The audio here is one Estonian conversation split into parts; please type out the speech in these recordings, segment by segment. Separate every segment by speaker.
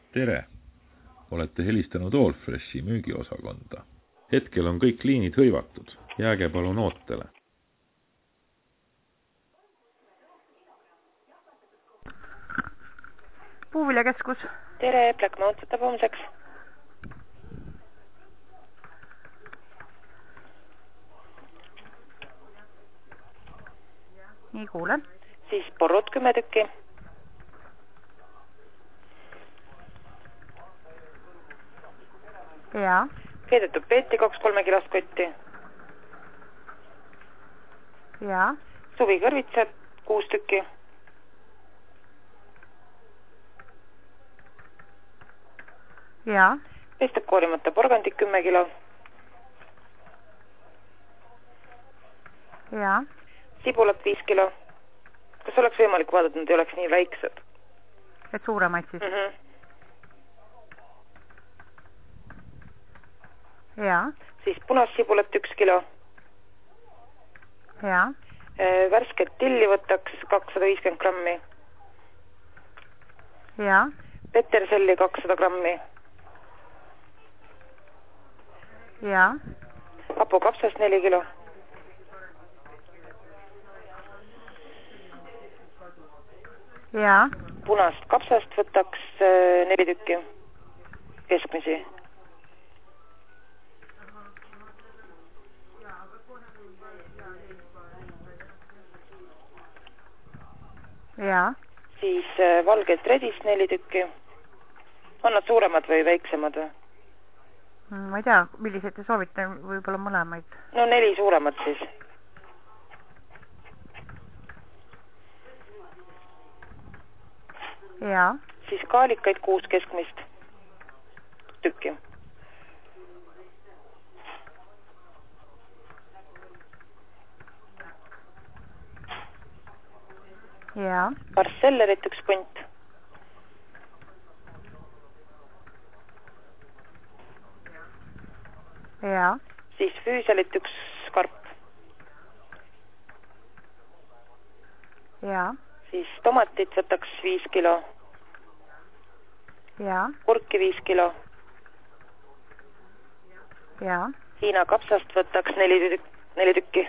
Speaker 1: Tere! Olete helistanud Allfreshi müügiosakonda. Hetkel on kõik liinid hõivatud. Jääge palun ootele.
Speaker 2: Puuviljakeskus.
Speaker 3: Tere, Black Mount võtab homseks.
Speaker 2: Nii kuulen.
Speaker 3: Siis porrud 10 tükki.
Speaker 2: Jaa.
Speaker 3: Keedetud peeti 2-3 kilost kotti.
Speaker 2: Jaa.
Speaker 3: Suvikõrvitsad 6 tükki.
Speaker 2: Jaa.
Speaker 3: Pestab koorimata porgandid 10 kilo.
Speaker 2: Jaa.
Speaker 3: Sibulat 5 kilo. Kas oleks võimalik vaadata, nad ei oleks nii väiksed?
Speaker 2: Et suuremaid siis? Jaa.
Speaker 3: Siis punassibulat 1 kilo.
Speaker 2: Jaa.
Speaker 3: Värsket tilli võtaks 250 grammi.
Speaker 2: Jaa.
Speaker 3: Peterselli 200 grammi.
Speaker 2: Jaa.
Speaker 3: Hapukapsast 4 kilo.
Speaker 2: Jaa.
Speaker 3: Punast kapsast võtaks 4 tükki. Keskmisi.
Speaker 2: Jaa.
Speaker 3: Siis valget redist 4 tükki. On nad suuremad või väiksemad või?
Speaker 2: Ma ei tea, millised te soovite, võib-olla mõlemaid.
Speaker 3: No 4 suuremat siis.
Speaker 2: Jaa.
Speaker 3: Siis kaalikaid 6 keskmist tükki.
Speaker 2: Jaa.
Speaker 3: Parsellerit 1 punt.
Speaker 2: Jaa.
Speaker 3: Siis füüselit 1 karp.
Speaker 2: Jaa.
Speaker 3: Siis tomatit võtaks 5 kilo.
Speaker 2: Jaa.
Speaker 3: Kurki 5 kilo.
Speaker 2: Jaa.
Speaker 3: Hiina kapsast võtaks 4 tükki.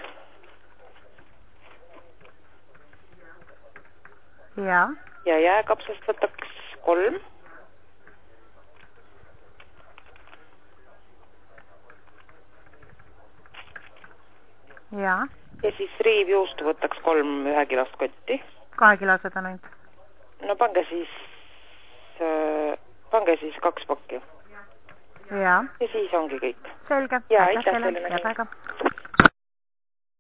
Speaker 2: Jaa.
Speaker 3: Ja jääkapsast võtaks 3.
Speaker 2: Jaa.
Speaker 3: Ja siis riivjuustu võtaks 3 1 kilost kotti.
Speaker 2: 2 kilosed on ainult.
Speaker 3: No pange siis 2 pakki.
Speaker 2: Jaa.
Speaker 3: Ja siis ongi kõik.
Speaker 2: Selge.
Speaker 3: Ja aitäh teile.
Speaker 2: Ja väga.